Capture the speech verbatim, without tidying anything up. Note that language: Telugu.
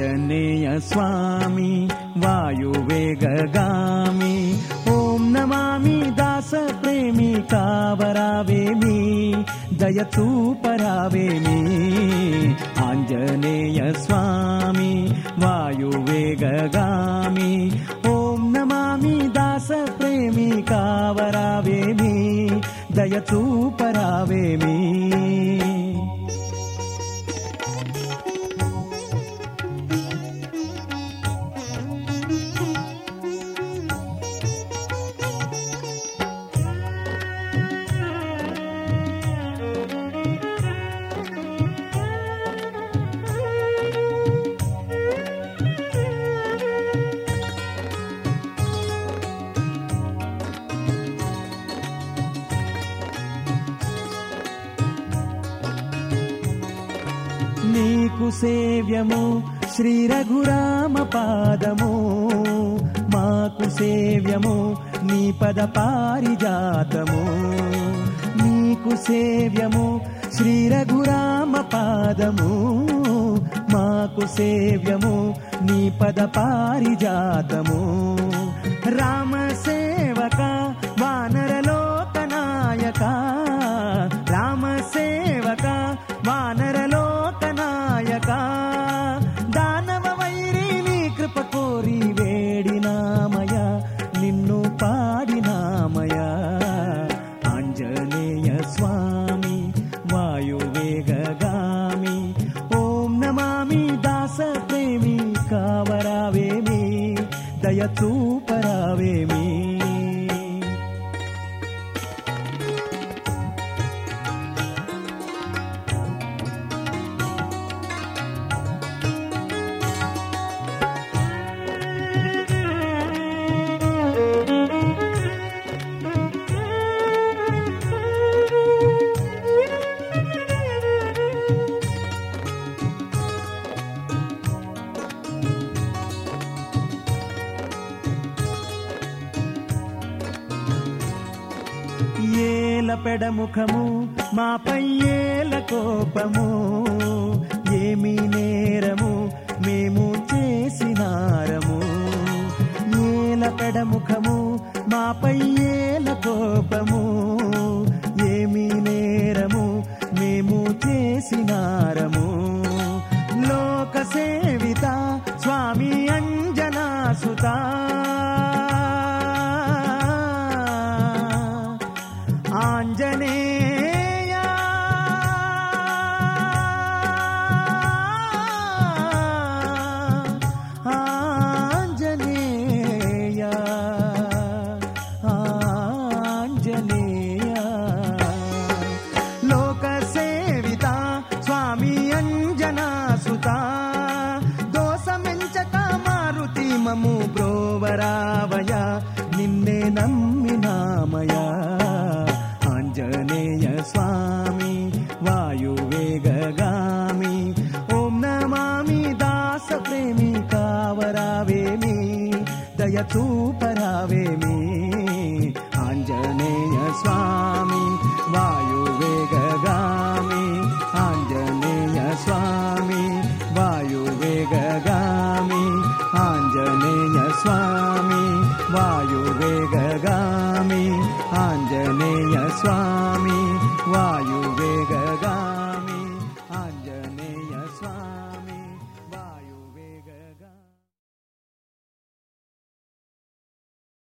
ఆంజనేయ స్వామి వాయువేగగామి ఓం నమామి దాస ప్రేమి కావరావేమి దయచూపరావేమి ఆంజనేయ స్వామి వాయువేగగామి ఓం నమామి దాస ప్రేమి కావరావేమి దయచూపరావేమి నీకు సేవ్యము శ్రీ రఘురామ పాదము మాకు సేవ్యము నీ పద పారిజాతము నీకు సేవ్యము శ్రీ రఘురామ పాదము మాకు సేవ్యము నీ పద పారిజాతము రామ సేవక వానరలోక నాయక రామ సేవక వానరలోక నాయక దానవ వైరి నీ కృప కోరి వేడినామయ నిన్ను పాడినామయ ఆంజనేయ స్వామి వాయువేగగామి ఓం నమామి దాస ప్రేమి కావరావేమి దయచూపరావేమి ఏల పెడముఖము మాపై ఏల కోపము ఏమి నేరము మేము చేసినారము ఏల పెడముఖము మాపై ఏల కోపము ఏమి నేరము మేము చేసినారము లోక సేవిత స్వామి అంజనాసుత ఆంజనేయ ఆంజనేయ ఆంజనేయ లోక సేవిత స్వామి అంజనాసుత దోషమెంచక మారుతి మము బ్రోవరావయ నిన్నే నమ్మినామయ ఆంజనేయ స్వామి వాయువేగగామి ఓం నమామి దాస ప్రేమి కావరావేమి దయచూపరావేమి ఆంజనేయ స్వామి వాయువేగగామి ఆంజనేయ స్వామి వాయువేగగామి ఆంజనేయ స్వామి వాయువేగగామి ఆంజనేయ స్వామి వాయు